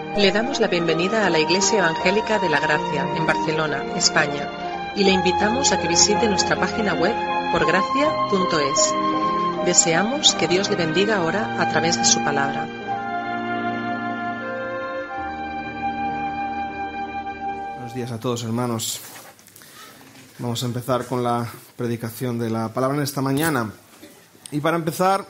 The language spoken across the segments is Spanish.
Le damos la bienvenida a la Iglesia Evangélica de la Gracia, en Barcelona, España, y le invitamos a que visite nuestra página web porgracia.es. Deseamos que Dios le bendiga ahora a través de su palabra. Buenos días a todos, hermanos. Vamos a empezar con la predicación de la palabra en esta mañana. Y para empezar,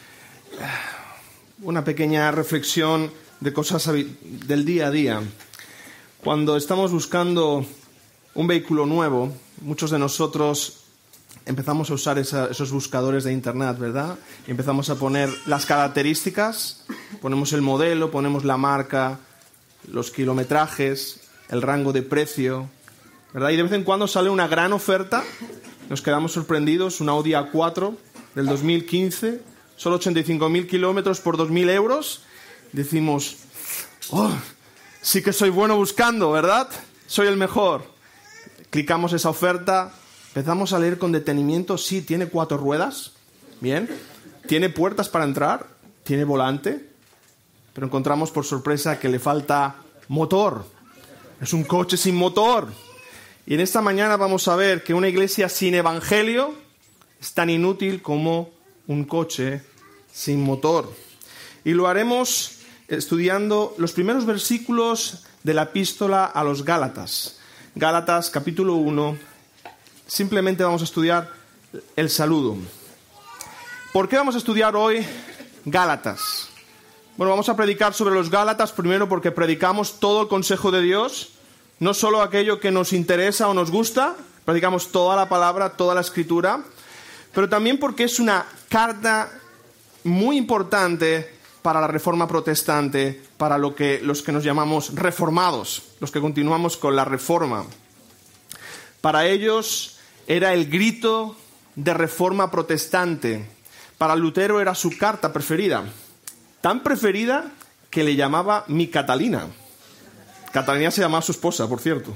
una pequeña reflexión de cosas del día a día. Cuando estamos buscando un vehículo nuevo, muchos de nosotros empezamos a usar esos buscadores de internet, ¿verdad? Y empezamos a poner las características, ponemos el modelo, ponemos la marca, los kilometrajes, el rango de precio, ¿verdad? Y de vez en cuando sale una gran oferta, nos quedamos sorprendidos, un Audi A4 del 2015, solo 85.000 kilómetros por 2.000 euros. Decimos, oh, sí que soy bueno buscando, ¿verdad? Soy el mejor. Clicamos esa oferta, empezamos a leer con detenimiento. Sí, tiene 4 ruedas, bien. Tiene puertas para entrar, tiene volante, pero encontramos por sorpresa que le falta motor. Es un coche sin motor. Y en esta mañana vamos a ver que una iglesia sin evangelio es tan inútil como un coche sin motor. Y lo haremos estudiando los primeros versículos de la epístola a los Gálatas. Gálatas, capítulo 1. Simplemente vamos a estudiar el saludo. ¿Por qué vamos a estudiar hoy Gálatas? Bueno, vamos a predicar sobre los Gálatas primero porque predicamos todo el consejo de Dios, no solo aquello que nos interesa o nos gusta, predicamos toda la palabra, toda la escritura, pero también porque es una carta muy importante para la Reforma protestante, para los que nos llamamos reformados, los que continuamos con la Reforma. Para ellos era el grito de Reforma protestante. Para Lutero era su carta preferida. Tan preferida que le llamaba mi Catalina. Catalina se llamaba su esposa, por cierto.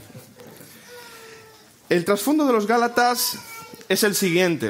El trasfondo de los Gálatas es el siguiente.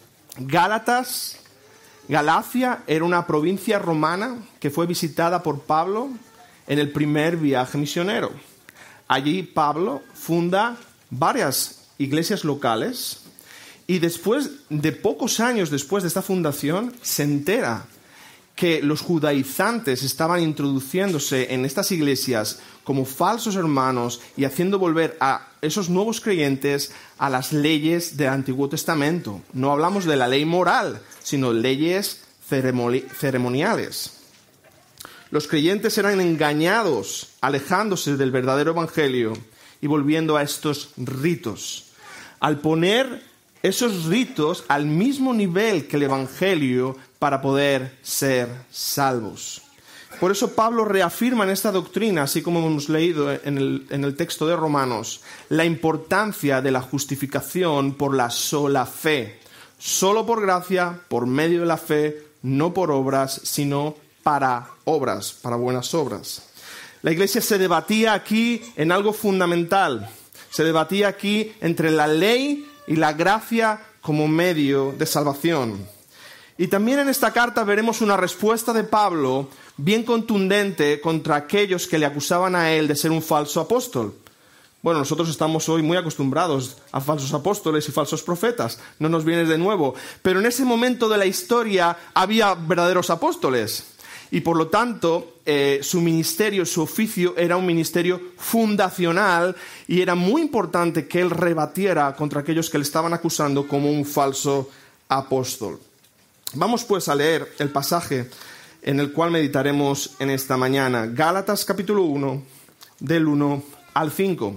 Galacia era una provincia romana que fue visitada por Pablo en el primer viaje misionero. Allí Pablo funda varias iglesias locales y después de pocos años después de esta fundación se entera que los judaizantes estaban introduciéndose en estas iglesias como falsos hermanos y haciendo volver a esos nuevos creyentes a las leyes del Antiguo Testamento. No hablamos de la ley moral, sino leyes ceremoniales. Los creyentes eran engañados, alejándose del verdadero evangelio y volviendo a estos ritos. Al poner esos ritos al mismo nivel que el evangelio para poder ser salvos. Por eso Pablo reafirma en esta doctrina, así como hemos leído en el texto de Romanos, la importancia de la justificación por la sola fe. Solo por gracia, por medio de la fe, no por obras, sino para obras, para buenas obras. La iglesia se debatía aquí en algo fundamental. Se debatía aquí entre la ley y la gracia como medio de salvación. Y también en esta carta veremos una respuesta de Pablo bien contundente contra aquellos que le acusaban a él de ser un falso apóstol. Bueno, nosotros estamos hoy muy acostumbrados a falsos apóstoles y falsos profetas, no nos viene de nuevo, pero en ese momento de la historia había verdaderos apóstoles y por lo tanto su ministerio, su oficio era un ministerio fundacional y era muy importante que él rebatiera contra aquellos que le estaban acusando como un falso apóstol. Vamos pues a leer el pasaje en el cual meditaremos en esta mañana. Gálatas capítulo 1, del 1 al 5.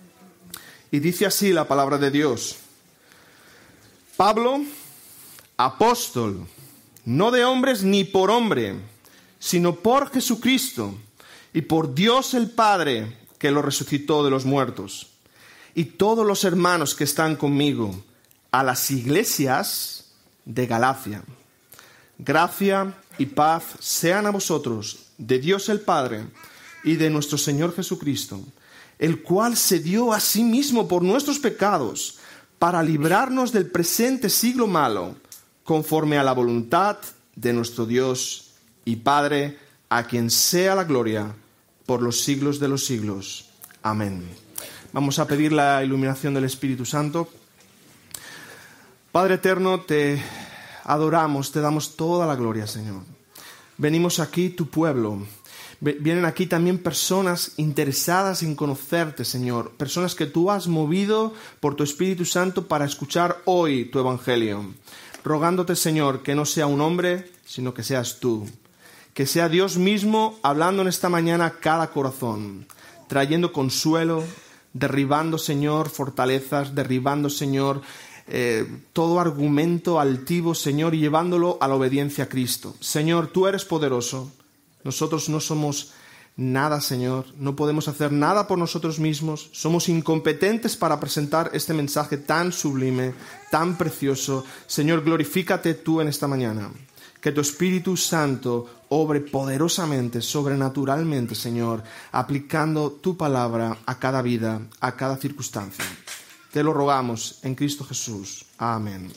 Y dice así la palabra de Dios. Pablo, apóstol, no de hombres ni por hombre, sino por Jesucristo y por Dios el Padre, que lo resucitó de los muertos. Y todos los hermanos que están conmigo, a las iglesias de Galacia. Gracia y paz sean a vosotros, de Dios el Padre y de nuestro Señor Jesucristo, el cual se dio a sí mismo por nuestros pecados, para librarnos del presente siglo malo, conforme a la voluntad de nuestro Dios y Padre, a quien sea la gloria por los siglos de los siglos. Amén. Vamos a pedir la iluminación del Espíritu Santo. Padre eterno, te adoramos, te damos toda la gloria, Señor. Venimos aquí, tu pueblo. Vienen aquí también personas interesadas en conocerte, Señor. Personas que tú has movido por tu Espíritu Santo para escuchar hoy tu Evangelio. Rogándote, Señor, que no sea un hombre, sino que seas tú. Que sea Dios mismo hablando en esta mañana a cada corazón, trayendo consuelo, derribando, Señor, fortalezas, derribando, Señor, todo argumento altivo, Señor, y llevándolo a la obediencia a Cristo. Señor, tú eres poderoso. Nosotros no somos nada, Señor. No podemos hacer nada por nosotros mismos. Somos incompetentes para presentar este mensaje tan sublime, tan precioso. Señor, glorifícate tú en esta mañana. Que tu Espíritu Santo obre poderosamente, sobrenaturalmente, Señor, aplicando tu palabra a cada vida, a cada circunstancia. Te lo rogamos en Cristo Jesús. Amén.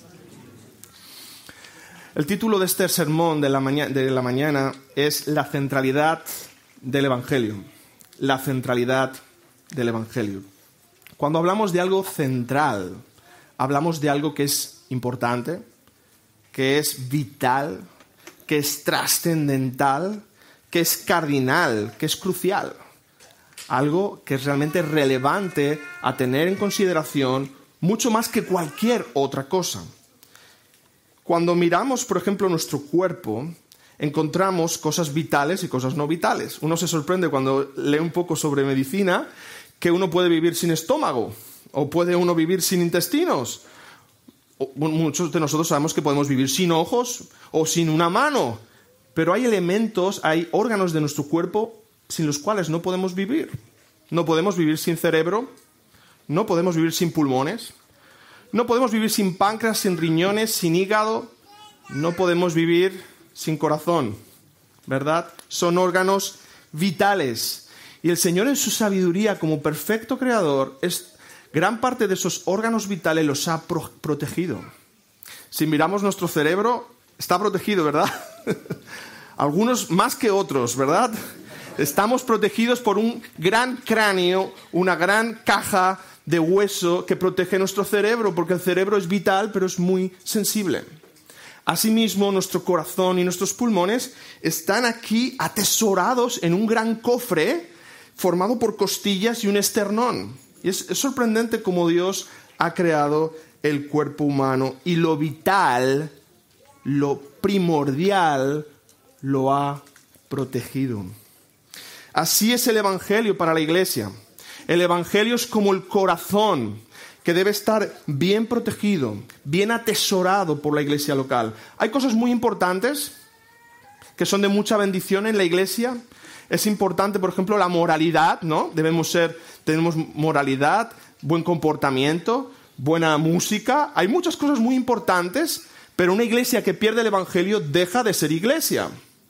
El título de este sermón de la mañana es La centralidad del Evangelio. La centralidad del Evangelio. Cuando hablamos de algo central, hablamos de algo que es importante, que es vital, que es trascendental, que es cardinal, que es crucial. Algo que es realmente relevante a tener en consideración mucho más que cualquier otra cosa. Cuando miramos, por ejemplo, nuestro cuerpo, encontramos cosas vitales y cosas no vitales. Uno se sorprende cuando lee un poco sobre medicina que uno puede vivir sin estómago o puede uno vivir sin intestinos. Muchos de nosotros sabemos que podemos vivir sin ojos o sin una mano, pero hay elementos, hay órganos de nuestro cuerpo sin los cuales no podemos vivir. No podemos vivir sin cerebro, no podemos vivir sin pulmones, no podemos vivir sin páncreas, sin riñones, sin hígado, no podemos vivir sin corazón, ¿verdad? Son órganos vitales. Y el Señor en su sabiduría como perfecto creador, gran parte de esos órganos vitales los ha protegido. Si miramos nuestro cerebro, está protegido, ¿verdad? Algunos más que otros, ¿verdad? Estamos protegidos por un gran cráneo, una gran caja de hueso que protege nuestro cerebro, porque el cerebro es vital, pero es muy sensible. Asimismo, nuestro corazón y nuestros pulmones están aquí atesorados en un gran cofre formado por costillas y un esternón. Y es sorprendente cómo Dios ha creado el cuerpo humano y lo vital, lo primordial, lo ha protegido. Así es el Evangelio para la Iglesia. El Evangelio es como el corazón que debe estar bien protegido, bien atesorado por la Iglesia local. Hay cosas muy importantes que son de mucha bendición en la Iglesia. Es importante, por ejemplo, la moralidad, ¿no? Tenemos moralidad, buen comportamiento, buena música. Hay muchas cosas muy importantes, pero una iglesia que pierde el Evangelio deja de ser iglesia.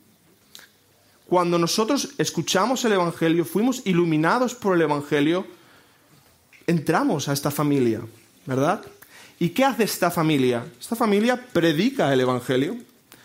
Cuando nosotros escuchamos el Evangelio, fuimos iluminados por el Evangelio, entramos a esta familia, ¿verdad? ¿Y qué hace esta familia? Esta familia predica el Evangelio.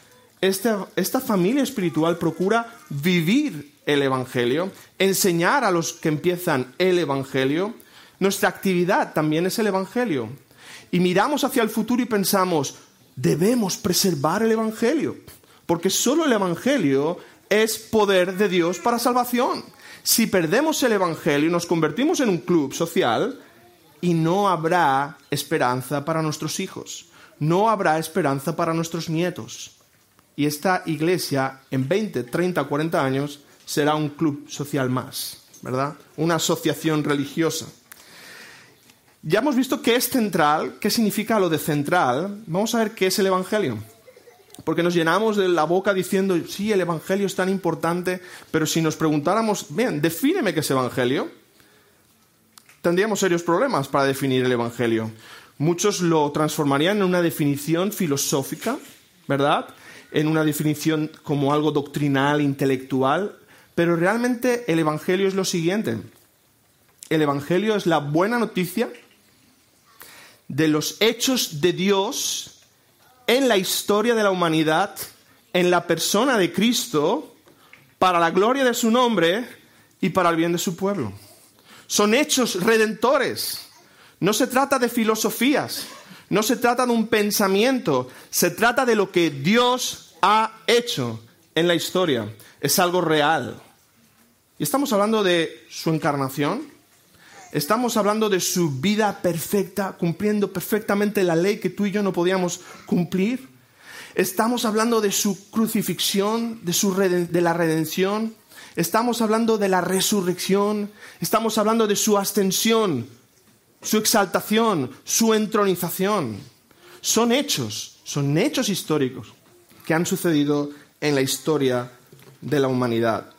Esta familia espiritual procura vivir el Evangelio, enseñar a los que empiezan el Evangelio. Nuestra actividad también es el Evangelio. Y miramos hacia el futuro y pensamos, debemos preservar el Evangelio, porque solo el Evangelio es poder de Dios para salvación. Si perdemos el Evangelio, nos convertimos en un club social y no habrá esperanza para nuestros hijos. No habrá esperanza para nuestros nietos. Y esta iglesia, en 20, 30, 40 años, será un club social más, ¿verdad? Una asociación religiosa. Ya hemos visto qué es central, qué significa lo de central. Vamos a ver qué es el Evangelio. Porque nos llenamos de la boca diciendo, sí, el Evangelio es tan importante, pero si nos preguntáramos, bien, defíneme qué es Evangelio, tendríamos serios problemas para definir el Evangelio. Muchos lo transformarían en una definición filosófica, ¿verdad? En una definición como algo doctrinal, intelectual, pero realmente el Evangelio es lo siguiente. El Evangelio es la buena noticia de los hechos de Dios en la historia de la humanidad, en la persona de Cristo, para la gloria de su nombre, y para el bien de su pueblo. Son hechos redentores. No se trata de filosofías, no se trata de un pensamiento, se trata de lo que Dios ha hecho en la historia. Es algo real. Y estamos hablando de su encarnación, estamos hablando de su vida perfecta, cumpliendo perfectamente la ley que tú y yo no podíamos cumplir. Estamos hablando de su crucifixión, de la redención. Estamos hablando de la resurrección. Estamos hablando de su ascensión, su exaltación, su entronización. Son hechos históricos que han sucedido en la historia de la humanidad.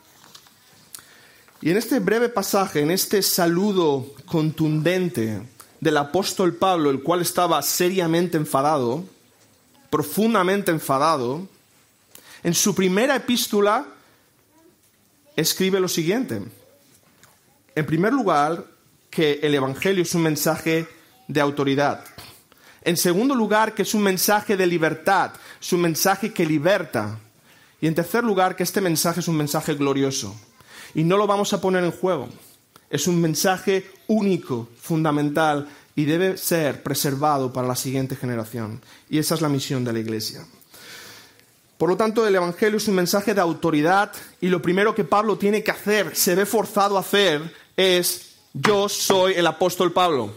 Y en este breve pasaje, en este saludo contundente del apóstol Pablo, el cual estaba seriamente enfadado, profundamente enfadado, en su primera epístola escribe lo siguiente. En primer lugar, que el Evangelio es un mensaje de autoridad. En segundo lugar, que es un mensaje de libertad, es un mensaje que liberta. Y en tercer lugar, que este mensaje es un mensaje glorioso. Y no lo vamos a poner en juego. Es un mensaje único, fundamental, y debe ser preservado para la siguiente generación. Y esa es la misión de la Iglesia. Por lo tanto, el Evangelio es un mensaje de autoridad, y lo primero que Pablo tiene que hacer, se ve forzado a hacer, es: yo soy el apóstol Pablo.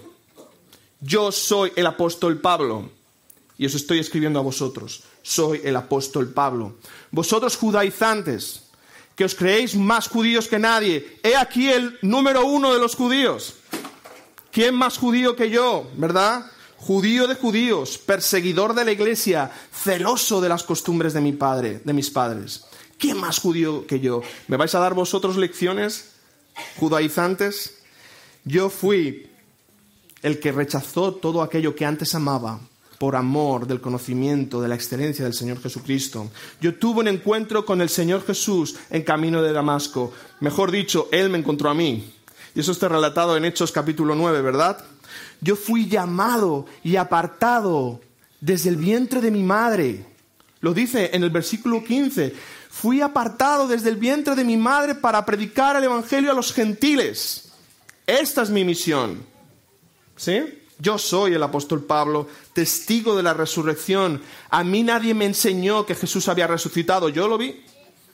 Yo soy el apóstol Pablo. Y os estoy escribiendo a vosotros. Soy el apóstol Pablo. Vosotros judaizantes, que os creéis más judíos que nadie, he aquí el número 1 de los judíos. ¿Quién más judío que yo, verdad? Judío de judíos, perseguidor de la iglesia, celoso de las costumbres de mis padres. ¿Quién más judío que yo? ¿Me vais a dar vosotros lecciones, judaizantes? Yo fui el que rechazó todo aquello que antes amaba por amor del conocimiento, de la excelencia del Señor Jesucristo. Yo tuve un encuentro con el Señor Jesús en camino de Damasco. Mejor dicho, Él me encontró a mí. Y eso está relatado en Hechos capítulo 9, ¿verdad? Yo fui llamado y apartado desde el vientre de mi madre. Lo dice en el versículo 15. Fui apartado desde el vientre de mi madre para predicar el Evangelio a los gentiles. Esta es mi misión. ¿Sí? Yo soy el apóstol Pablo, testigo de la resurrección. A mí nadie me enseñó que Jesús había resucitado. Yo lo vi.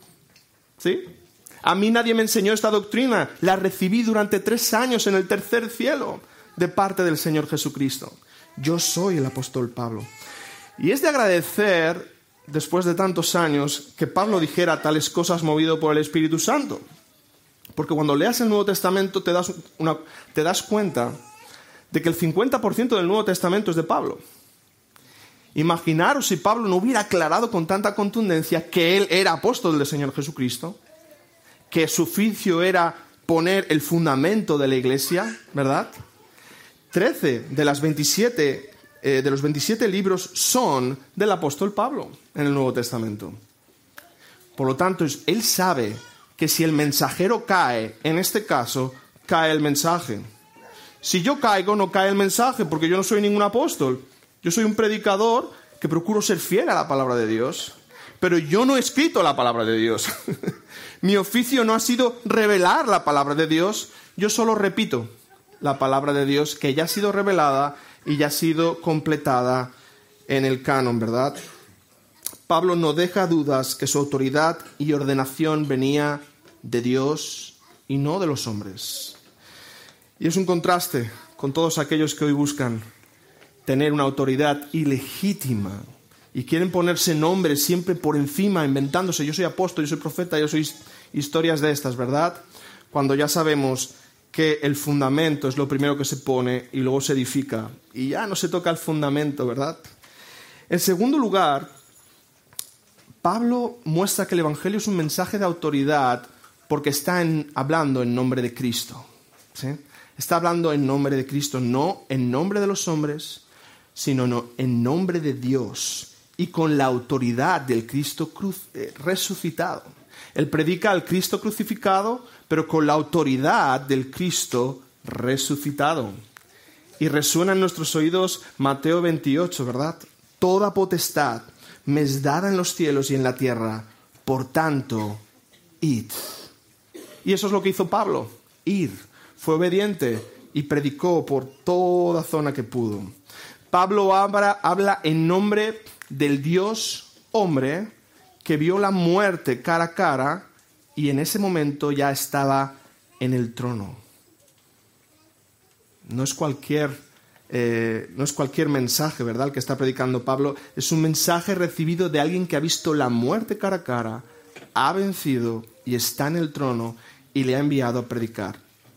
¿Sí? A mí nadie me enseñó esta doctrina. La recibí durante 3 años en el tercer cielo de parte del Señor Jesucristo. Yo soy el apóstol Pablo. Y es de agradecer, después de tantos años, que Pablo dijera tales cosas movido por el Espíritu Santo. Porque cuando leas el Nuevo Testamento te das cuenta de que el 50% del Nuevo Testamento es de Pablo. Imaginaros si Pablo no hubiera aclarado con tanta contundencia que él era apóstol del Señor Jesucristo, que su oficio era poner el fundamento de la iglesia, ¿verdad? 13 de los 27 libros son del apóstol Pablo en el Nuevo Testamento. Por lo tanto, él sabe que si el mensajero cae, en este caso, cae el mensaje. Si yo caigo, no cae el mensaje, porque yo no soy ningún apóstol. Yo soy un predicador que procuro ser fiel a la palabra de Dios. Pero yo no he escrito la palabra de Dios. Mi oficio no ha sido revelar la palabra de Dios. Yo solo repito la palabra de Dios que ya ha sido revelada y ya ha sido completada en el canon, ¿verdad? Pablo no deja dudas que su autoridad y ordenación venía de Dios y no de los hombres. Y es un contraste con todos aquellos que hoy buscan tener una autoridad ilegítima y quieren ponerse nombres siempre por encima, inventándose: yo soy apóstol, yo soy profeta, yo soy historias de estas, ¿verdad? Cuando ya sabemos que el fundamento es lo primero que se pone y luego se edifica. Y ya no se toca el fundamento, ¿verdad? En segundo lugar, Pablo muestra que el Evangelio es un mensaje de autoridad porque está hablando en nombre de Cristo, ¿sí? Está hablando en nombre de Cristo, no en nombre de los hombres, sino en nombre de Dios y con la autoridad del Cristo resucitado. Él predica al Cristo crucificado, pero con la autoridad del Cristo resucitado. Y resuena en nuestros oídos Mateo 28, ¿verdad? Toda potestad me es dada en los cielos y en la tierra, por tanto, id. Y Y eso es lo que hizo Pablo, ir. Fue obediente y predicó por toda zona que pudo. Pablo habla en nombre del Dios hombre que vio la muerte cara a cara y en ese momento ya estaba en el trono. No es cualquier mensaje, ¿verdad?, el que está predicando Pablo. Es un mensaje recibido de alguien que ha visto la muerte cara a cara, ha vencido y está en el trono y le ha enviado a predicar.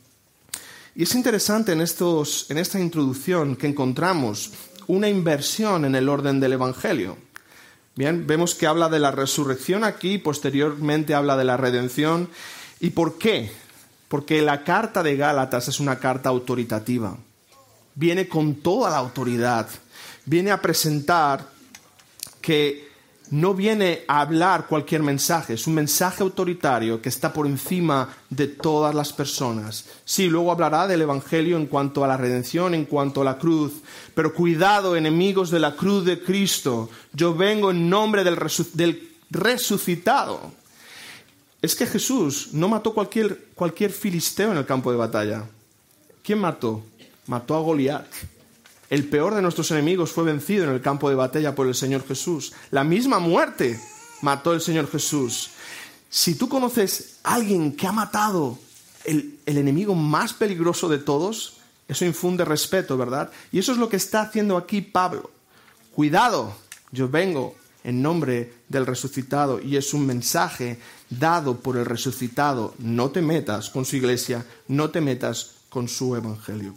Y es interesante en esta introducción que encontramos una inversión en el orden del Evangelio. Bien, vemos que habla de la resurrección aquí, posteriormente habla de la redención. ¿Y por qué? Porque la carta de Gálatas es una carta autoritativa. Viene con toda la autoridad. Viene a presentar que no viene a hablar cualquier mensaje. Es un mensaje autoritario que está por encima de todas las personas. Sí, luego hablará del Evangelio en cuanto a la redención, en cuanto a la cruz. Pero cuidado, enemigos de la cruz de Cristo. Yo vengo en nombre del resucitado. Es que Jesús no mató cualquier filisteo en el campo de batalla. ¿Quién mató? Mató a Goliat. El peor de nuestros enemigos fue vencido en el campo de batalla por el Señor Jesús. La misma muerte mató el Señor Jesús. Si tú conoces a alguien que ha matado el enemigo más peligroso de todos, eso infunde respeto, ¿verdad? Y eso es lo que está haciendo aquí Pablo. Cuidado, yo vengo en nombre del resucitado y es un mensaje dado por el resucitado. No te metas con su iglesia, no te metas con su evangelio.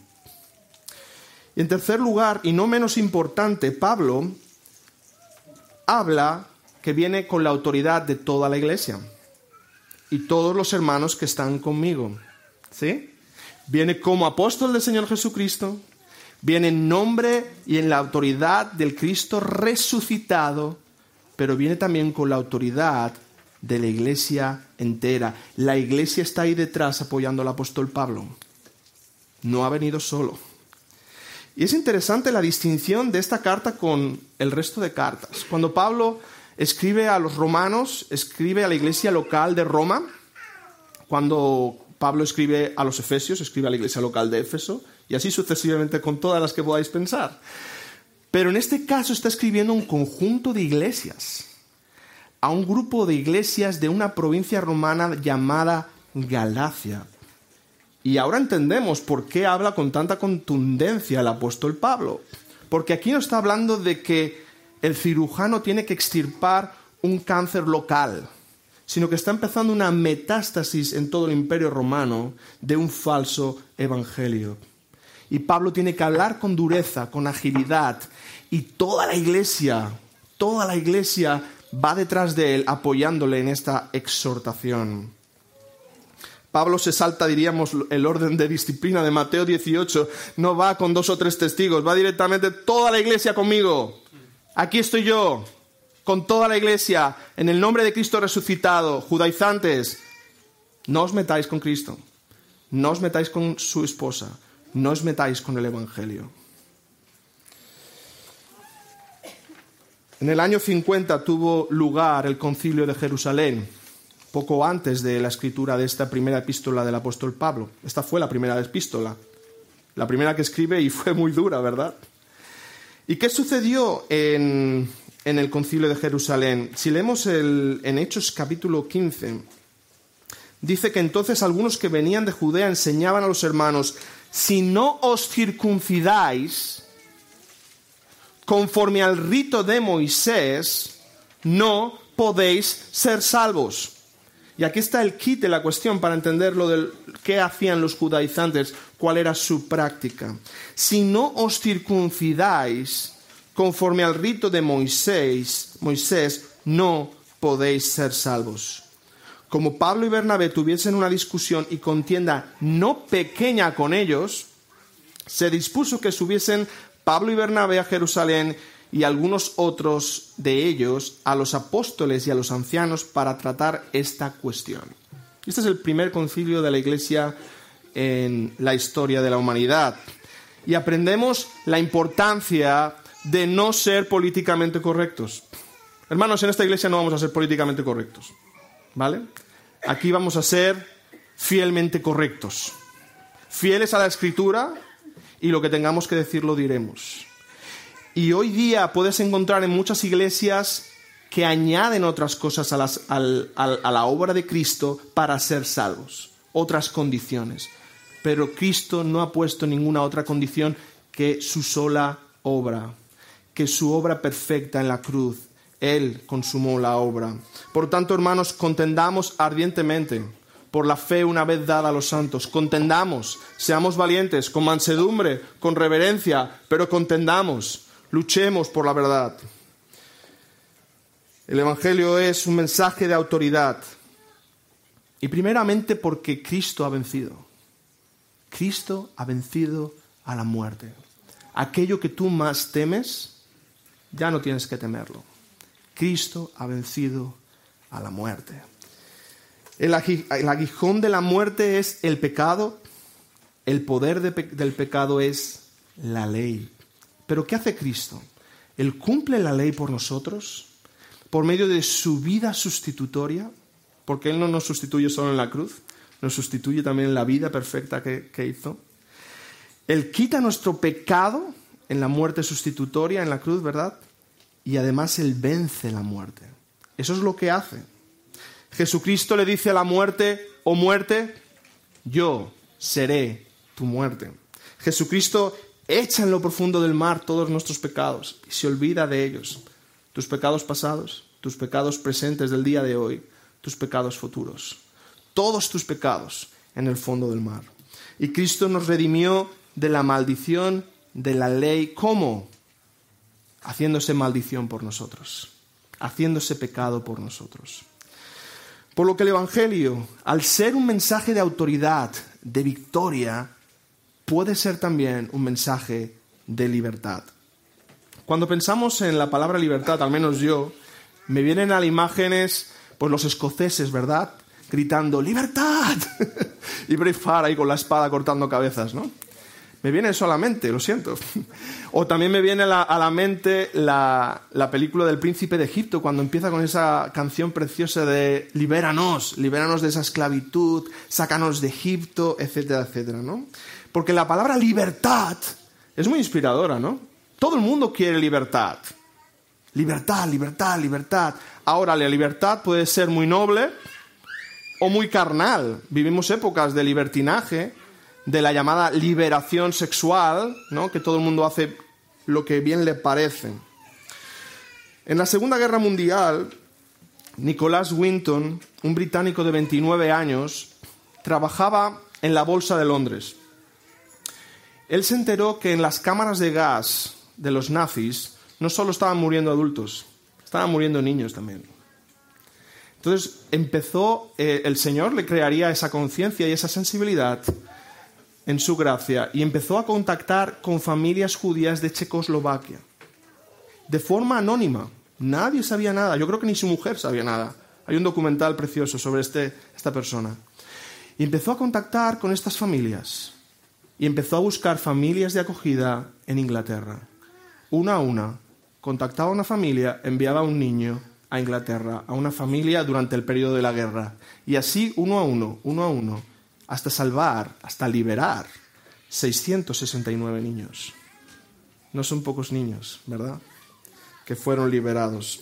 Y en tercer lugar, y no menos importante, Pablo habla que viene con la autoridad de toda la iglesia y todos los hermanos que están conmigo. ¿Sí? Viene como apóstol del Señor Jesucristo, viene en nombre y en la autoridad del Cristo resucitado, pero viene también con la autoridad de la iglesia entera. La iglesia está ahí detrás apoyando al apóstol Pablo. No ha venido solo. Y es interesante la distinción de esta carta con el resto de cartas. Cuando Pablo escribe a los romanos, escribe a la iglesia local de Roma. Cuando Pablo escribe a los efesios, escribe a la iglesia local de Éfeso, y así sucesivamente con todas las que podáis pensar. Pero en este caso está escribiendo a un conjunto de iglesias, a un grupo de iglesias de una provincia romana llamada Galacia. Y ahora entendemos por qué habla con tanta contundencia el apóstol Pablo. Porque aquí no está hablando de que el cirujano tiene que extirpar un cáncer local, sino que está empezando una metástasis en todo el imperio romano de un falso evangelio. Y Pablo tiene que hablar con dureza, con agilidad, y toda la iglesia va detrás de él apoyándole en esta exhortación. Pablo se salta, diríamos, el orden de disciplina de Mateo 18. No va con 2 o 3 testigos, va directamente toda la iglesia conmigo. Aquí estoy yo, con toda la iglesia, en el nombre de Cristo resucitado. Judaizantes, no os metáis con Cristo, no os metáis con su esposa, no os metáis con el Evangelio. En el año 50 tuvo lugar el concilio de Jerusalén, poco antes de la escritura de esta primera epístola del apóstol Pablo. Esta fue la primera epístola, la primera que escribe, y fue muy dura, ¿verdad? ¿Y qué sucedió en el concilio de Jerusalén? Si leemos en Hechos capítulo 15, dice que entonces algunos que venían de Judea enseñaban a los hermanos: si no os circuncidáis conforme al rito de Moisés, no podéis ser salvos. Y aquí está el kit de la cuestión para entender lo de qué hacían los judaizantes, cuál era su práctica. Si no os circuncidáis conforme al rito de Moisés, no podéis ser salvos. Como Pablo y Bernabé tuviesen una discusión y contienda no pequeña con ellos, se dispuso que subiesen Pablo y Bernabé a Jerusalén y algunos otros de ellos a los apóstoles y a los ancianos para tratar esta cuestión. Este es el primer concilio de la iglesia en la historia de la humanidad. Y aprendemos la importancia de no ser políticamente correctos. Hermanos, en esta iglesia no vamos a ser políticamente correctos, ¿vale? Aquí vamos a ser fielmente correctos, fieles a la Escritura, y lo que tengamos que decir lo diremos. Y hoy día puedes encontrar en muchas iglesias que añaden otras cosas a la obra de Cristo para ser salvos, otras condiciones. Pero Cristo no ha puesto ninguna otra condición que su sola obra, que su obra perfecta en la cruz. Él consumó la obra. Por tanto, hermanos, contendamos ardientemente por la fe una vez dada a los santos. Contendamos, seamos valientes, con mansedumbre, con reverencia, pero contendamos, luchemos por la verdad. El Evangelio es un mensaje de autoridad. Y primeramente porque Cristo ha vencido. Cristo ha vencido a la muerte. Aquello que tú más temes, ya no tienes que temerlo. Cristo ha vencido a la muerte. El aguijón de la muerte es el pecado. El poder del pecado es la ley. ¿Pero qué hace Cristo? Él cumple la ley por nosotros, por medio de su vida sustitutoria, porque Él no nos sustituye solo en la cruz, nos sustituye también en la vida perfecta que hizo. Él quita nuestro pecado en la muerte sustitutoria, en la cruz, ¿verdad? Y además Él vence la muerte. Eso es lo que hace. Jesucristo le dice a la muerte: oh muerte, yo seré tu muerte. Jesucristo echa en lo profundo del mar todos nuestros pecados y se olvida de ellos. Tus pecados pasados, tus pecados presentes del día de hoy, tus pecados futuros. Todos tus pecados en el fondo del mar. Y Cristo nos redimió de la maldición de la ley. ¿Cómo? Haciéndose maldición por nosotros, haciéndose pecado por nosotros. Por lo que el Evangelio, al ser un mensaje de autoridad, de victoria, puede ser también un mensaje de libertad. Cuando pensamos en la palabra libertad, al menos yo, me vienen a las imágenes, pues los escoceses, ¿verdad? Gritando ¡libertad! Y Braveheart ahí con la espada cortando cabezas, ¿no? Me viene eso a la mente, lo siento. O también me viene a la mente la película del Príncipe de Egipto, cuando empieza con esa canción preciosa de libéranos de esa esclavitud, sácanos de Egipto, etcétera, etcétera, ¿no? Porque la palabra libertad es muy inspiradora, ¿no? Todo el mundo quiere libertad. Libertad, libertad, libertad. Ahora, la libertad puede ser muy noble o muy carnal. Vivimos épocas de libertinaje, de la llamada liberación sexual, ¿no? Que todo el mundo hace lo que bien le parece. En la Segunda Guerra Mundial, Nicholas Winton, un británico de 29 años, trabajaba en la Bolsa de Londres. Él se enteró que en las cámaras de gas de los nazis no solo estaban muriendo adultos, estaban muriendo niños también. Entonces el Señor le crearía esa conciencia y esa sensibilidad en su gracia, y empezó a contactar con familias judías de Checoslovaquia, de forma anónima. Nadie sabía nada, yo creo que ni su mujer sabía nada. Hay un documental precioso sobre esta persona. Y empezó a contactar con estas familias, y empezó a buscar familias de acogida en Inglaterra. Una a una, contactaba a una familia, enviaba a un niño a Inglaterra, a una familia durante el periodo de la guerra. Y así, uno a uno, hasta salvar, hasta liberar 669 niños. No son pocos niños, ¿verdad?, que fueron liberados.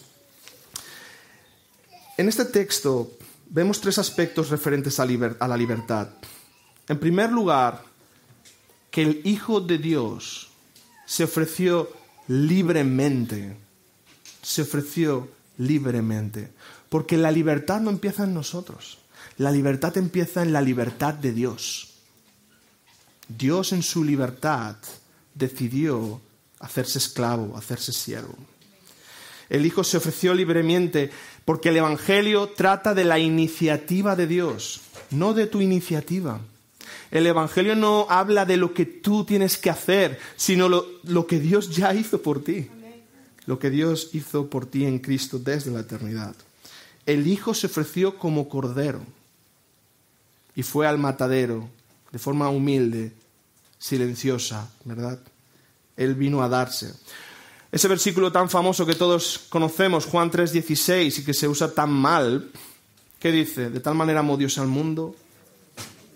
En este texto vemos tres aspectos referentes a la libertad. En primer lugar, que el Hijo de Dios se ofreció libremente. Se ofreció libremente. Porque la libertad no empieza en nosotros. La libertad empieza en la libertad de Dios. Dios en su libertad decidió hacerse esclavo, hacerse siervo. El Hijo se ofreció libremente porque el Evangelio trata de la iniciativa de Dios, no de tu iniciativa. El Evangelio no habla de lo que tú tienes que hacer, sino lo que Dios ya hizo por ti. Lo que Dios hizo por ti en Cristo desde la eternidad. El Hijo se ofreció como cordero y fue al matadero de forma humilde, silenciosa, ¿verdad? Él vino a darse. Ese versículo tan famoso que todos conocemos, Juan 3:16, y que se usa tan mal, ¿qué dice? De tal manera amó Dios al mundo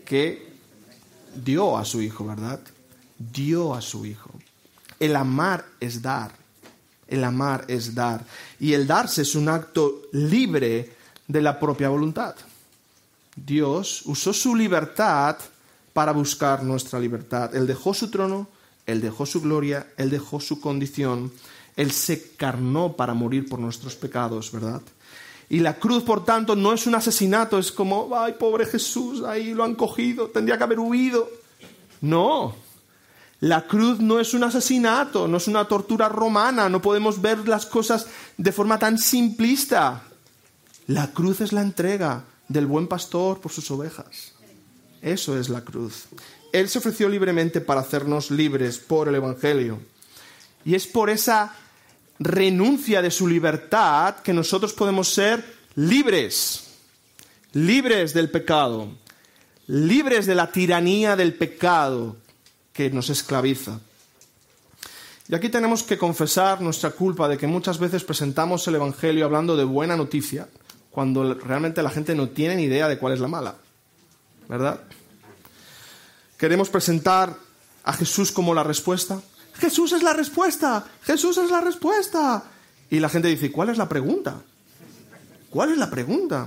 que dio a su Hijo, ¿verdad? Dio a su Hijo. El amar es dar. El amar es dar. Y el darse es un acto libre de la propia voluntad. Dios usó su libertad para buscar nuestra libertad. Él dejó su trono, Él dejó su gloria, Él dejó su condición. Él se encarnó para morir por nuestros pecados, ¿verdad? Y la cruz, por tanto, no es un asesinato. Es como, ay, pobre Jesús, ahí lo han cogido, tendría que haber huido. No. La cruz no es un asesinato, no es una tortura romana. No podemos ver las cosas de forma tan simplista. La cruz es la entrega del buen pastor por sus ovejas. Eso es la cruz. Él se ofreció libremente para hacernos libres por el Evangelio. Y es por esa renuncia de su libertad que nosotros podemos ser libres. Libres del pecado. Libres de la tiranía del pecado que nos esclaviza. Y aquí tenemos que confesar nuestra culpa de que muchas veces presentamos el Evangelio hablando de buena noticia, cuando realmente la gente no tiene ni idea de cuál es la mala, ¿verdad? Queremos presentar a Jesús como la respuesta. ¡Jesús es la respuesta! ¡Jesús es la respuesta! Y la gente dice, ¿cuál es la pregunta? ¿Cuál es la pregunta?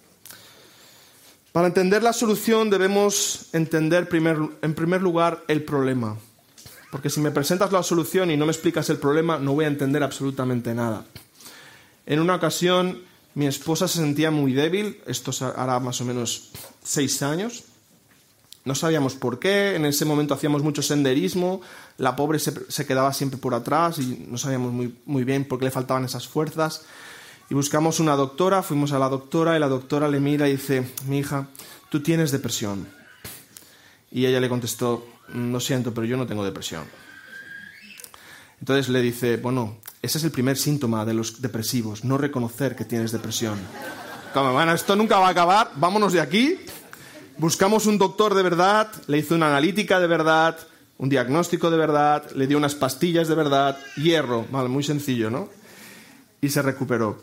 Para entender la solución debemos entender en primer lugar el problema. Porque si me presentas la solución y no me explicas el problema, no voy a entender absolutamente nada. En una ocasión, mi esposa se sentía muy débil. Esto hará más o menos 6 años. No sabíamos por qué. En ese momento hacíamos mucho senderismo. La pobre se quedaba siempre por atrás y no sabíamos muy bien por qué le faltaban esas fuerzas. Y buscamos una doctora, fuimos a la doctora y la doctora le mira y dice, mi hija, tú tienes depresión. Y ella le contestó, lo siento, pero yo no tengo depresión. Entonces le dice, bueno, ese es el primer síntoma de los depresivos, no reconocer que tienes depresión. Como, bueno, esto nunca va a acabar, vámonos de aquí. Buscamos un doctor de verdad, le hizo una analítica de verdad, un diagnóstico de verdad, le dio unas pastillas de verdad, hierro, vale, muy sencillo, ¿no? Y se recuperó.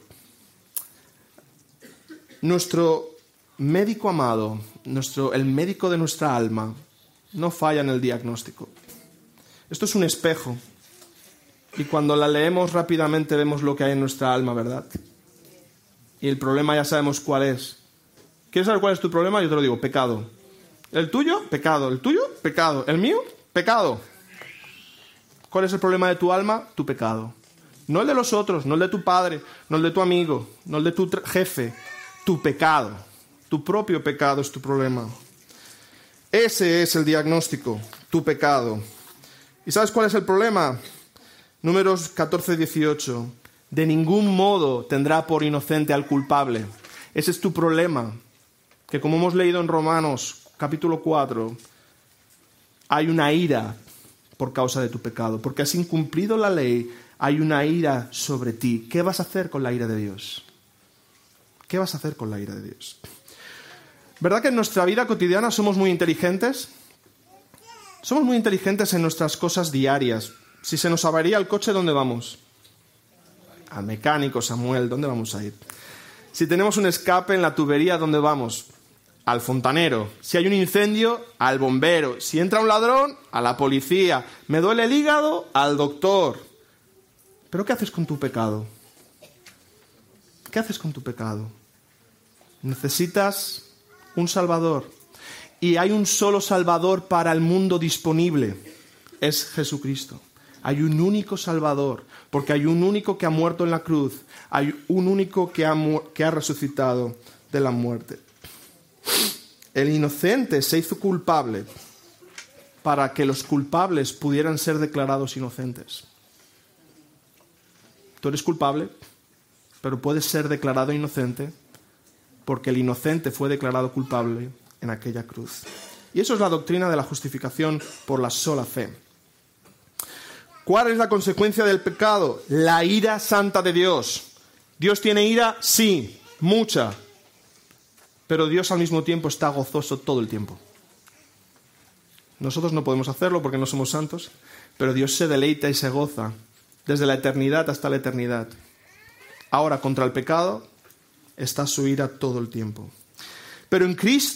Nuestro médico amado, el médico de nuestra alma, no falla en el diagnóstico. Esto es un espejo. Y cuando la leemos rápidamente vemos lo que hay en nuestra alma, ¿verdad? Y el problema ya sabemos cuál es. ¿Quieres saber cuál es tu problema? Yo te lo digo, pecado. ¿El tuyo? Pecado. ¿El tuyo? Pecado. ¿El mío? Pecado. ¿Cuál es el problema de tu alma? Tu pecado. No el de los otros, no el de tu padre, no el de tu amigo, no el de tu jefe. Tu pecado. Tu propio pecado es tu problema. Ese es el diagnóstico, tu pecado. ¿Y sabes cuál es el problema? Números 14-18. De ningún modo tendrá por inocente al culpable. Ese es tu problema. Que como hemos leído en Romanos capítulo 4, hay una ira por causa de tu pecado. Porque has incumplido la ley, hay una ira sobre ti. ¿Qué vas a hacer con la ira de Dios? ¿Qué vas a hacer con la ira de Dios? ¿Verdad que en nuestra vida cotidiana somos muy inteligentes? Somos muy inteligentes en nuestras cosas diarias. Si se nos avería el coche, ¿dónde vamos? Al mecánico, Samuel, ¿dónde vamos a ir? Si tenemos un escape en la tubería, ¿dónde vamos? Al fontanero. Si hay un incendio, al bombero. Si entra un ladrón, a la policía. Me duele el hígado, al doctor. ¿Pero qué haces con tu pecado? ¿Qué haces con tu pecado? Necesitas un Salvador. Y hay un solo Salvador para el mundo disponible. Es Jesucristo. Hay un único Salvador, porque hay un único que ha muerto en la cruz. Hay un único que ha resucitado de la muerte. El inocente se hizo culpable para que los culpables pudieran ser declarados inocentes. Tú eres culpable, pero puedes ser declarado inocente porque el inocente fue declarado culpable en aquella cruz. Y eso es la doctrina de la justificación por la sola fe. ¿Cuál es la consecuencia del pecado? La ira santa de Dios. ¿Dios tiene ira? Sí, mucha. Pero Dios al mismo tiempo está gozoso todo el tiempo. Nosotros no podemos hacerlo porque no somos santos, pero Dios se deleita y se goza desde la eternidad hasta la eternidad. Ahora, contra el pecado está su ira todo el tiempo. Pero en Cristo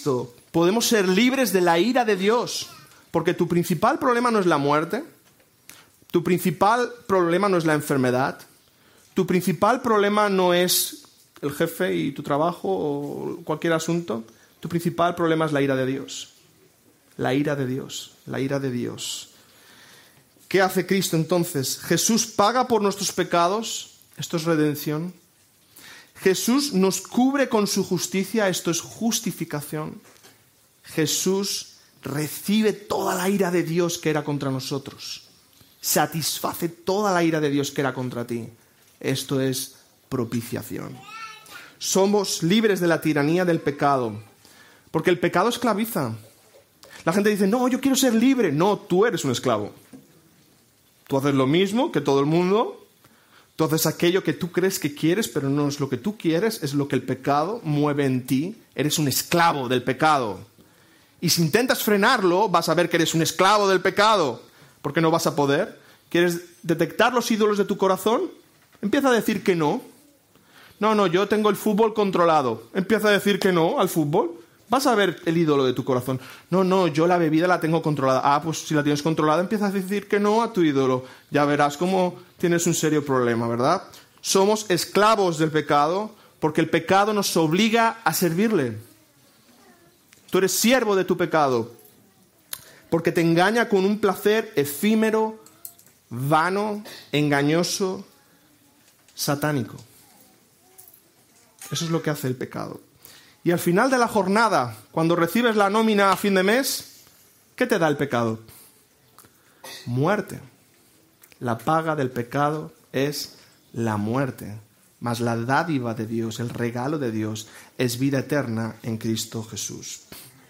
Podemos ser libres de la ira de Dios, porque tu principal problema no es la muerte, tu principal problema no es la enfermedad, tu principal problema no es el jefe y tu trabajo o cualquier asunto, tu principal problema es la ira de Dios. La ira de Dios, la ira de Dios. ¿Qué hace Cristo entonces? Jesús paga por nuestros pecados, esto es redención. Jesús nos cubre con su justicia, esto es justificación. Jesús recibe toda la ira de Dios que era contra nosotros. Satisface toda la ira de Dios que era contra ti. Esto es propiciación. Somos libres de la tiranía del pecado, porque el pecado esclaviza. La gente dice, no, yo quiero ser libre. No, tú eres un esclavo. Tú haces lo mismo que todo el mundo. Tú haces aquello que tú crees que quieres, pero no es lo que tú quieres, es lo que el pecado mueve en ti. Eres un esclavo del pecado. Y si intentas frenarlo, vas a ver que eres un esclavo del pecado, porque no vas a poder. ¿Quieres detectar los ídolos de tu corazón? Empieza a decir que no. No, yo tengo el fútbol controlado. Empieza a decir que no al fútbol. Vas a ver el ídolo de tu corazón. No, yo la bebida la tengo controlada. Ah, pues si la tienes controlada, empieza a decir que no a tu ídolo. Ya verás cómo tienes un serio problema, ¿verdad? Somos esclavos del pecado porque el pecado nos obliga a servirle. Tú eres siervo de tu pecado porque te engaña con un placer efímero, vano, engañoso, satánico. Eso es lo que hace el pecado. Y al final de la jornada, cuando recibes la nómina a fin de mes, ¿qué te da el pecado? Muerte. La paga del pecado es la muerte. Mas la dádiva de Dios, el regalo de Dios, es vida eterna en Cristo Jesús.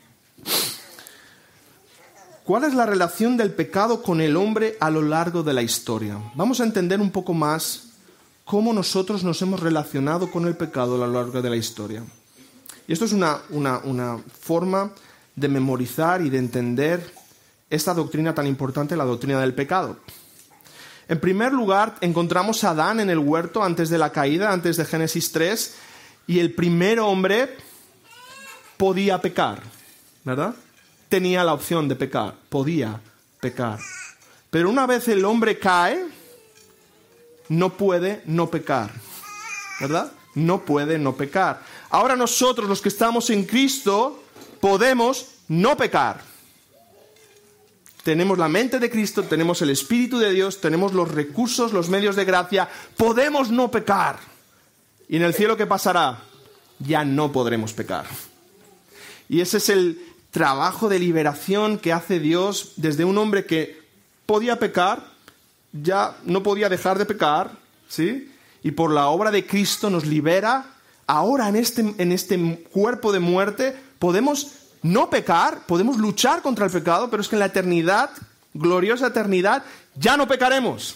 ¿Cuál es la relación del pecado con el hombre a lo largo de la historia? Vamos a entender un poco más cómo nosotros nos hemos relacionado con el pecado a lo largo de la historia. Y esto es una forma de memorizar y de entender esta doctrina tan importante, la doctrina del pecado. En primer lugar, encontramos a Adán en el huerto antes de la caída, antes de Génesis 3, y el primer hombre podía pecar, ¿verdad? Tenía la opción de pecar, podía pecar. Pero una vez el hombre cae, no puede no pecar, ¿verdad? No puede no pecar. Ahora nosotros, los que estamos en Cristo, podemos no pecar. Tenemos la mente de Cristo, tenemos el Espíritu de Dios, tenemos los recursos, los medios de gracia, podemos no pecar. ¿Y en el cielo qué pasará? Ya no podremos pecar. Y ese es el trabajo de liberación que hace Dios desde un hombre que podía pecar, ya no podía dejar de pecar, ¿sí? Y por la obra de Cristo nos libera. Ahora en este cuerpo de muerte podemos no pecar, podemos luchar contra el pecado, pero es que en la eternidad, gloriosa eternidad, ya no pecaremos.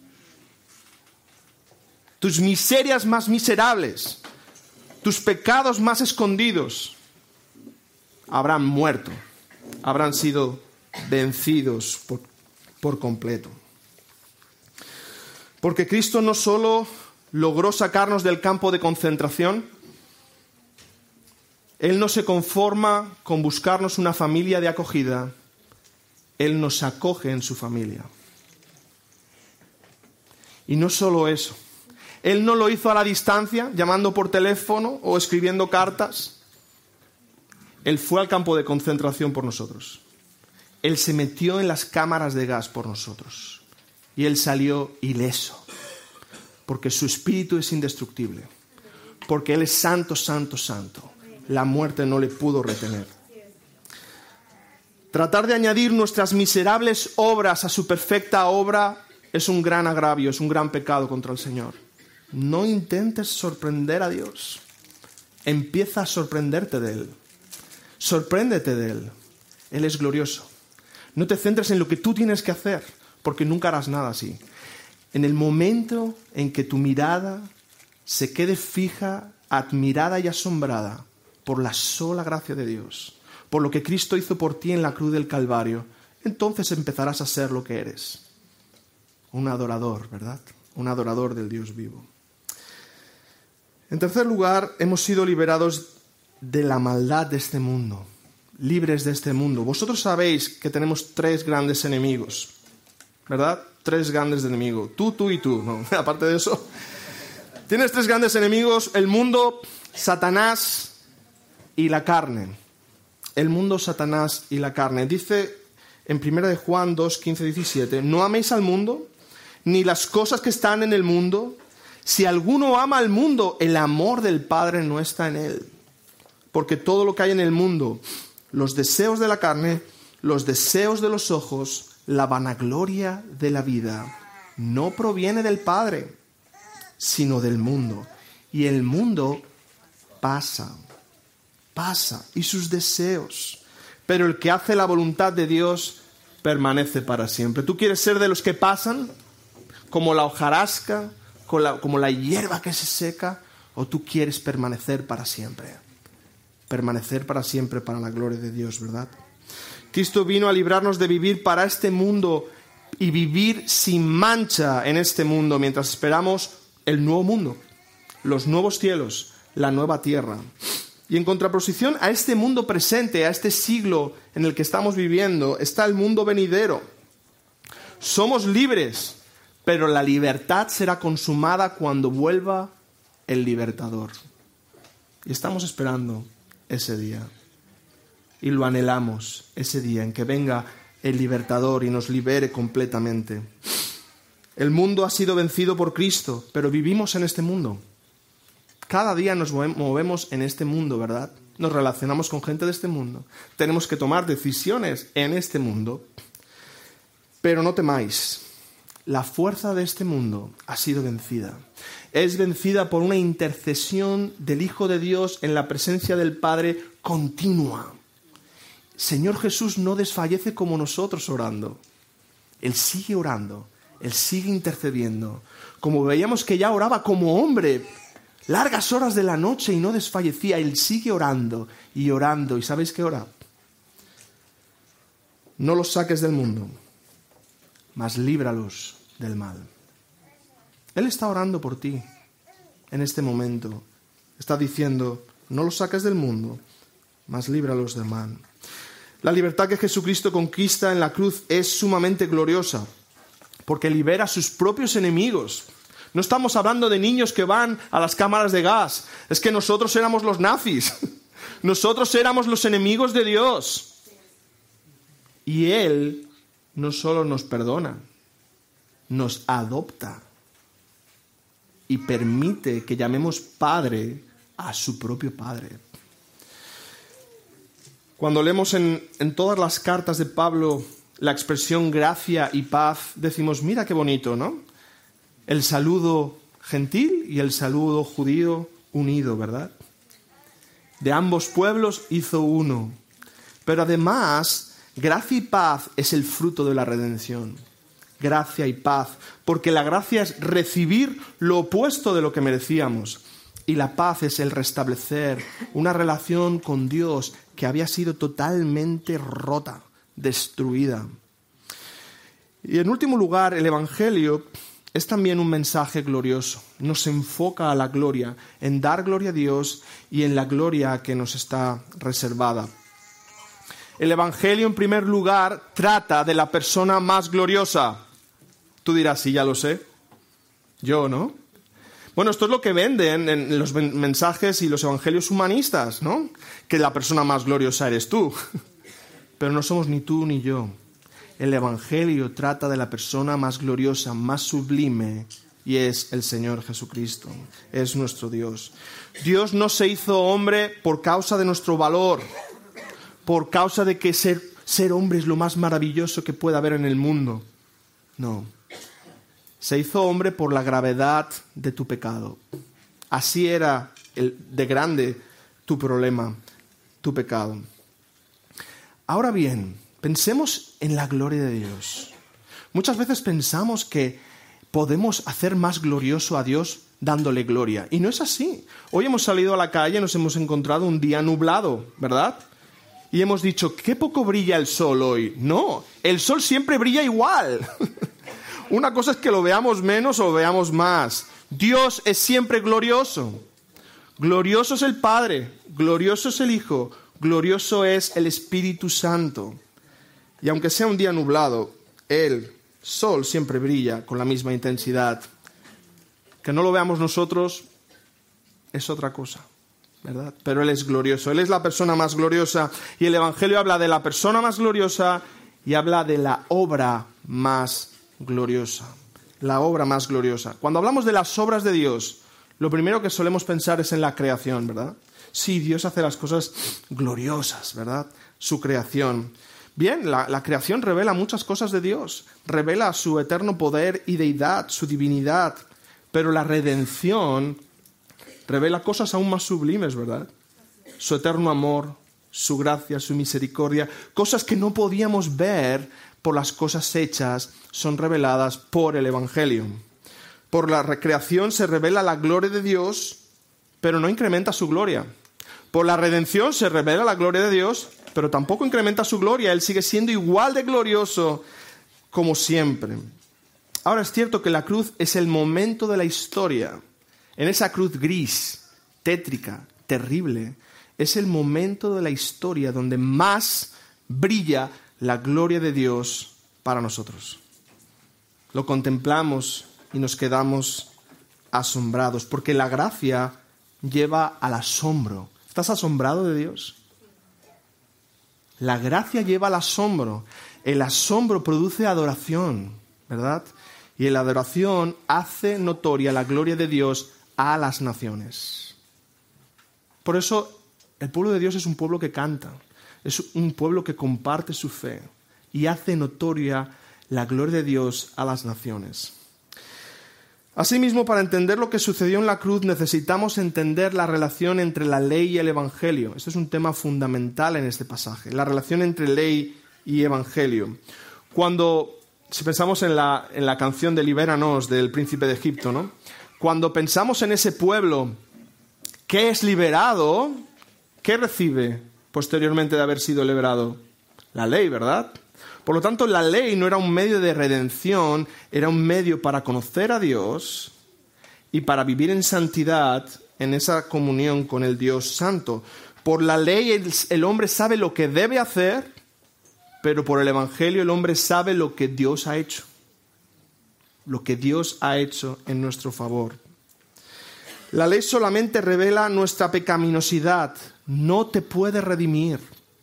Tus miserias más miserables, tus pecados más escondidos, habrán muerto, habrán sido vencidos por completo. Porque Cristo no solo logró sacarnos del campo de concentración, Él no se conforma con buscarnos una familia de acogida, Él nos acoge en su familia. Y no solo eso, Él no lo hizo a la distancia, llamando por teléfono o escribiendo cartas. Él fue al campo de concentración por nosotros. Él se metió en las cámaras de gas por nosotros. Y Él salió ileso. Porque su espíritu es indestructible. Porque Él es santo, santo, santo. La muerte no le pudo retener. Tratar de añadir nuestras miserables obras a su perfecta obra es un gran agravio, es un gran pecado contra el Señor. No intentes sorprender a Dios. Empieza a sorprenderte de Él. Sorpréndete de Él. Él es glorioso. No te centres en lo que tú tienes que hacer, porque nunca harás nada así. En el momento en que tu mirada se quede fija, admirada y asombrada por la sola gracia de Dios, por lo que Cristo hizo por ti en la cruz del Calvario, entonces empezarás a ser lo que eres. Un adorador, ¿verdad? Un adorador del Dios vivo. En tercer lugar, hemos sido liberados de la maldad de este mundo. libres de este mundo. Vosotros sabéis que tenemos 3 grandes enemigos, ¿verdad? 3 grandes enemigos. Tú y tú, ¿no? Aparte de eso, tienes 3 grandes enemigos: el mundo, Satanás y la carne. El mundo, Satanás y la carne. Dice en 1 de Juan 2, 15, 17, no améis al mundo, ni las cosas que están en el mundo. Si alguno ama al mundo, el amor del Padre no está en él. Porque todo lo que hay en el mundo, los deseos de la carne, los deseos de los ojos, la vanagloria de la vida, no proviene del Padre, sino del mundo. Y el mundo pasa, y sus deseos. Pero el que hace la voluntad de Dios permanece para siempre. ¿Tú quieres ser de los que pasan, como la hojarasca, como la hierba que se seca? ¿O tú quieres permanecer para siempre? Permanecer para siempre para la gloria de Dios, ¿verdad? Cristo vino a librarnos de vivir para este mundo y vivir sin mancha en este mundo mientras esperamos el nuevo mundo, los nuevos cielos, la nueva tierra. Y en contraposición a este mundo presente, a este siglo en el que estamos viviendo, está el mundo venidero. Somos libres, pero la libertad será consumada cuando vuelva el libertador. Y estamos esperando ese día. Y lo anhelamos, ese día en que venga el libertador y nos libere completamente. El mundo ha sido vencido por Cristo, pero vivimos en este mundo. Cada día nos movemos en este mundo, ¿verdad? Nos relacionamos con gente de este mundo. Tenemos que tomar decisiones en este mundo. Pero no temáis. La fuerza de este mundo ha sido vencida. Es vencida por una intercesión del Hijo de Dios en la presencia del Padre continua. Señor Jesús no desfallece como nosotros orando. Él sigue orando. Él sigue intercediendo. Como veíamos que ya oraba como hombre largas horas de la noche y no desfallecía, Él sigue orando y orando. ¿Y sabéis qué ora? No los saques del mundo, mas líbralos del mal. Él está orando por ti en este momento. Está diciendo, no los saques del mundo, mas líbralos del mal. La libertad que Jesucristo conquista en la cruz es sumamente gloriosa, porque libera a sus propios enemigos. No estamos hablando de niños que van a las cámaras de gas. Es que nosotros éramos los nazis. Nosotros éramos los enemigos de Dios. Y Él no solo nos perdona, nos adopta y permite que llamemos Padre a su propio Padre. Cuando leemos en todas las cartas de Pablo la expresión gracia y paz, decimos, mira qué bonito, ¿no? El saludo gentil y el saludo judío unido, ¿verdad? De ambos pueblos hizo uno. Pero además, gracia y paz es el fruto de la redención. Gracia y paz, porque la gracia es recibir lo opuesto de lo que merecíamos. Y la paz es el restablecer una relación con Dios que había sido totalmente rota, destruida. Y en último lugar, el Evangelio es también un mensaje glorioso. Nos enfoca a la gloria, en dar gloria a Dios y en la gloria que nos está reservada. El Evangelio, en primer lugar, trata de la persona más gloriosa. Tú dirás, sí, ya lo sé. Yo, ¿no? Bueno, esto es lo que venden en los mensajes y los evangelios humanistas, ¿no? Que la persona más gloriosa eres tú. Pero no somos ni tú ni yo. El Evangelio trata de la persona más gloriosa, más sublime, y es el Señor Jesucristo. Es nuestro Dios. Dios no se hizo hombre por causa de nuestro valor, por causa de que ser hombre es lo más maravilloso que pueda haber en el mundo. No. Se hizo hombre por la gravedad de tu pecado. Así era de grande tu problema, tu pecado. Ahora bien, pensemos en la gloria de Dios. Muchas veces pensamos que podemos hacer más glorioso a Dios dándole gloria. Y no es así. Hoy hemos salido a la calle y nos hemos encontrado un día nublado, ¿verdad? Y hemos dicho, qué poco brilla el sol hoy. No, el sol siempre brilla igual. Una cosa es que lo veamos menos o lo veamos más. Dios es siempre glorioso. Glorioso es el Padre, glorioso es el Hijo, glorioso es el Espíritu Santo. Y aunque sea un día nublado, el sol siempre brilla con la misma intensidad. Que no lo veamos nosotros es otra cosa, ¿verdad? Pero Él es glorioso, Él es la persona más gloriosa. Y el Evangelio habla de la persona más gloriosa y habla de la obra más gloriosa. La obra más gloriosa. Cuando hablamos de las obras de Dios, lo primero que solemos pensar es en la creación, ¿verdad? Sí, Dios hace las cosas gloriosas, ¿verdad? Su creación. Bien, la creación revela muchas cosas de Dios. Revela su eterno poder y deidad, su divinidad. Pero la redención revela cosas aún más sublimes, ¿verdad? Su eterno amor, su gracia, su misericordia. Cosas que no podíamos ver por las cosas hechas son reveladas por el Evangelio. Por la recreación se revela la gloria de Dios, pero no incrementa su gloria. Por la redención se revela la gloria de Dios, pero tampoco incrementa su gloria. Él sigue siendo igual de glorioso como siempre. Ahora es cierto que la cruz es el momento de la historia. En esa cruz gris, tétrica, terrible, es el momento de la historia donde más brilla la gloria de Dios para nosotros. Lo contemplamos y nos quedamos asombrados, porque la gracia lleva al asombro. ¿Estás asombrado de Dios? La gracia lleva al asombro. El asombro produce adoración, ¿verdad? Y la adoración hace notoria la gloria de Dios a las naciones. Por eso el pueblo de Dios es un pueblo que canta, es un pueblo que comparte su fe y hace notoria la gloria de Dios a las naciones. Asimismo, para entender lo que sucedió en la cruz, necesitamos entender la relación entre la ley y el Evangelio. Este es un tema fundamental en este pasaje, la relación entre ley y Evangelio. Si pensamos en la canción de Libéranos del príncipe de Egipto, ¿no? Cuando pensamos en ese pueblo que es liberado, ¿qué recibe posteriormente de haber sido liberado? La ley, ¿verdad? Por lo tanto, la ley no era un medio de redención, era un medio para conocer a Dios y para vivir en santidad en esa comunión con el Dios Santo. Por la ley el hombre sabe lo que debe hacer, pero por el Evangelio el hombre sabe lo que Dios ha hecho. Lo que Dios ha hecho en nuestro favor. La ley solamente revela nuestra pecaminosidad, no te puede redimir.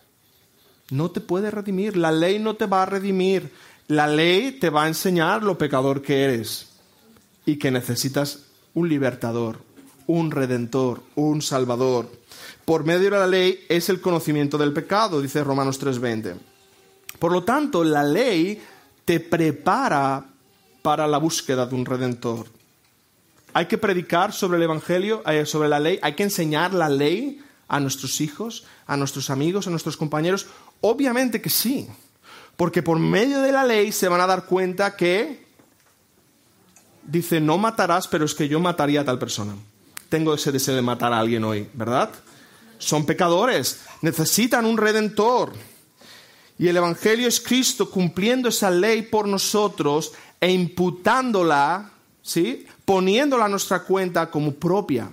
No te puede redimir, la ley no te va a redimir. La ley te va a enseñar lo pecador que eres y que necesitas un libertador, un redentor, un salvador. Por medio de la ley es el conocimiento del pecado, dice Romanos 3:20. Por lo tanto, la ley te prepara para la búsqueda de un redentor. Hay que predicar sobre el Evangelio, sobre la ley, hay que enseñar la ley a nuestros hijos, a nuestros amigos, a nuestros compañeros. Obviamente que sí, porque por medio de la ley se van a dar cuenta que dice no matarás, pero es que yo mataría a tal persona. Tengo ese deseo de matar a alguien hoy, ¿verdad? Son pecadores, necesitan un redentor. Y el Evangelio es Cristo cumpliendo esa ley por nosotros e imputándola, ¿sí? Poniéndola a nuestra cuenta como propia,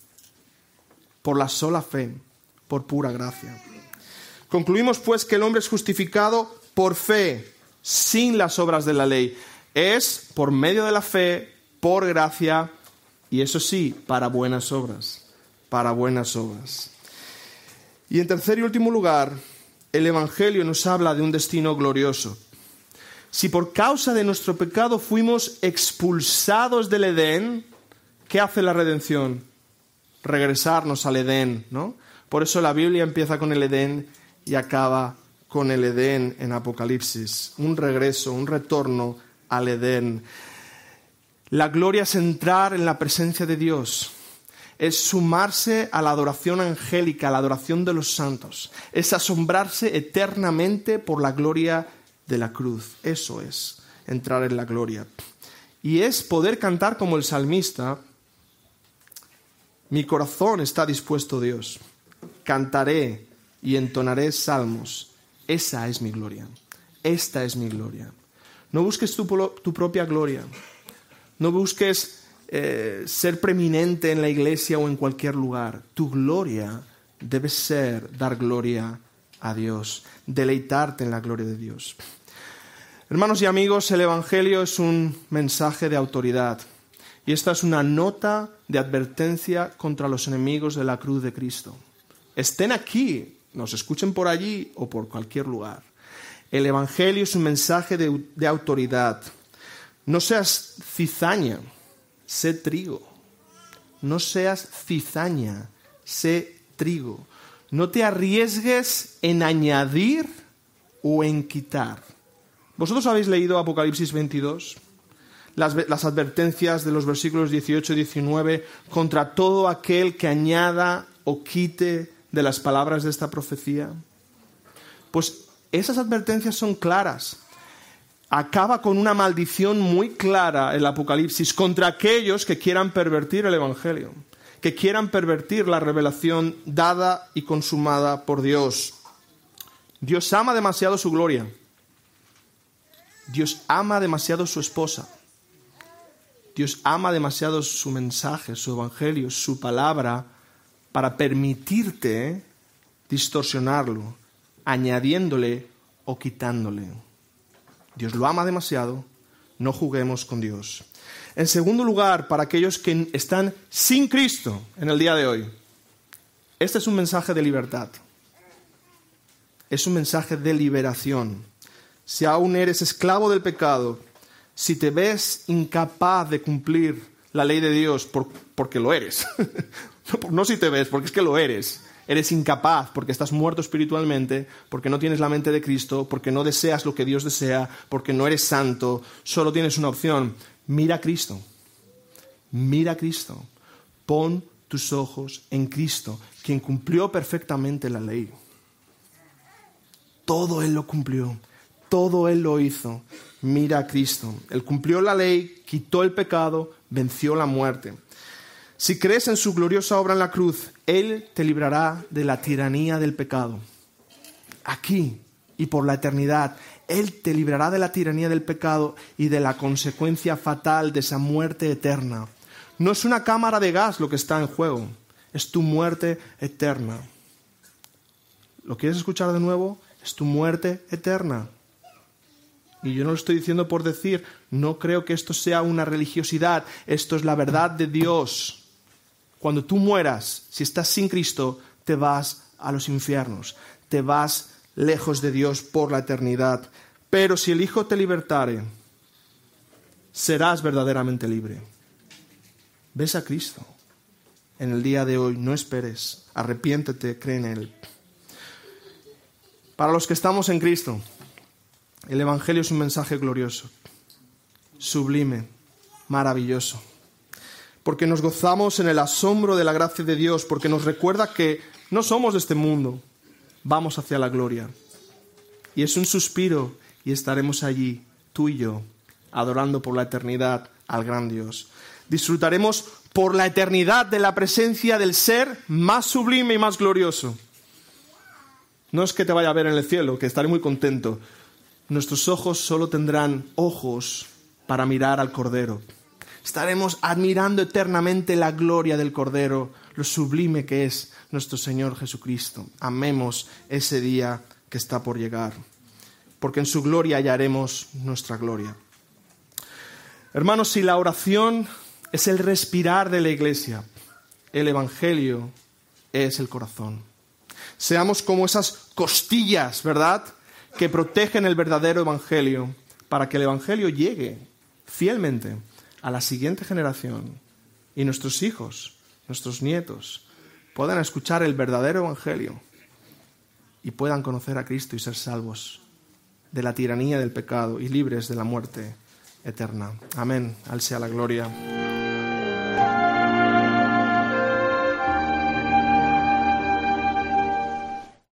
por la sola fe, por pura gracia. Concluimos pues que el hombre es justificado por fe, sin las obras de la ley. Es por medio de la fe, por gracia, y eso sí, para buenas obras. Para buenas obras. Y en tercer y último lugar, el Evangelio nos habla de un destino glorioso. Si por causa de nuestro pecado fuimos expulsados del Edén, ¿qué hace la redención? Regresarnos al Edén, ¿no? Por eso la Biblia empieza con el Edén y acaba con el Edén en Apocalipsis. Un regreso, un retorno al Edén. La gloria es entrar en la presencia de Dios. Es sumarse a la adoración angélica, a la adoración de los santos. Es asombrarse eternamente por la gloria de la cruz. Eso es entrar en la gloria. Y es poder cantar como el salmista: mi corazón está dispuesto, Dios. Cantaré y entonaré salmos. Esa es mi gloria. Esta es mi gloria. No busques tu propia gloria. No busques ser preeminente en la iglesia o en cualquier lugar. Tu gloria debe ser dar gloria a Dios, deleitarte en la gloria de Dios. Hermanos y amigos, el Evangelio es un mensaje de autoridad y esta es una nota de advertencia contra los enemigos de la cruz de Cristo. Estén aquí, nos escuchen por allí o por cualquier lugar. El Evangelio es un mensaje de autoridad. No seas cizaña, sé trigo. No seas cizaña, sé trigo. No te arriesgues en añadir o en quitar. ¿Vosotros habéis leído Apocalipsis 22? Las advertencias de los versículos 18 y 19 contra todo aquel que añada o quite de las palabras de esta profecía. Pues esas advertencias son claras. Acaba con una maldición muy clara el Apocalipsis contra aquellos que quieran pervertir el Evangelio, que quieran pervertir la revelación dada y consumada por Dios. Dios ama demasiado su gloria. Dios ama demasiado su esposa. Dios ama demasiado su mensaje, su Evangelio, su palabra, para permitirte distorsionarlo, añadiéndole o quitándole. Dios lo ama demasiado, no juguemos con Dios. En segundo lugar, para aquellos que están sin Cristo en el día de hoy, este es un mensaje de libertad. Es un mensaje de liberación. Si aún eres esclavo del pecado, si te ves incapaz de cumplir la ley de Dios porque lo eres, no si te ves, porque es que lo eres. Eres incapaz porque estás muerto espiritualmente, porque no tienes la mente de Cristo, porque no deseas lo que Dios desea, porque no eres santo. Solo tienes una opción. Mira a Cristo. Mira a Cristo. Pon tus ojos en Cristo, quien cumplió perfectamente la ley. Todo Él lo cumplió. Todo Él lo hizo. Mira a Cristo. Él cumplió la ley, quitó el pecado, venció la muerte. Si crees en su gloriosa obra en la cruz, Él te librará de la tiranía del pecado. Aquí y por la eternidad, Él te librará de la tiranía del pecado y de la consecuencia fatal de esa muerte eterna. No es una cámara de gas lo que está en juego, es tu muerte eterna. ¿Lo quieres escuchar de nuevo? Es tu muerte eterna. Y yo no lo estoy diciendo por decir, no creo que esto sea una religiosidad, esto es la verdad de Dios. Cuando tú mueras, si estás sin Cristo, te vas a los infiernos, te vas lejos de Dios por la eternidad. Pero si el Hijo te libertare, serás verdaderamente libre. Ves a Cristo en el día de hoy, no esperes, arrepiéntete, cree en Él. Para los que estamos en Cristo, el Evangelio es un mensaje glorioso, sublime, maravilloso. Porque nos gozamos en el asombro de la gracia de Dios, porque nos recuerda que no somos de este mundo, vamos hacia la gloria. Y es un suspiro y estaremos allí, tú y yo, adorando por la eternidad al gran Dios. Disfrutaremos por la eternidad de la presencia del ser más sublime y más glorioso. No es que te vaya a ver en el cielo, que estaré muy contento. Nuestros ojos solo tendrán ojos para mirar al Cordero. Estaremos admirando eternamente la gloria del Cordero, lo sublime que es nuestro Señor Jesucristo. Amemos ese día que está por llegar, porque en su gloria hallaremos nuestra gloria. Hermanos, si la oración es el respirar de la Iglesia, el Evangelio es el corazón. Seamos como esas costillas, ¿verdad?, que protegen el verdadero Evangelio, para que el Evangelio llegue fielmente a la siguiente generación y nuestros hijos, nuestros nietos, puedan escuchar el verdadero Evangelio y puedan conocer a Cristo y ser salvos de la tiranía del pecado y libres de la muerte eterna. Amén. A Él sea la gloria.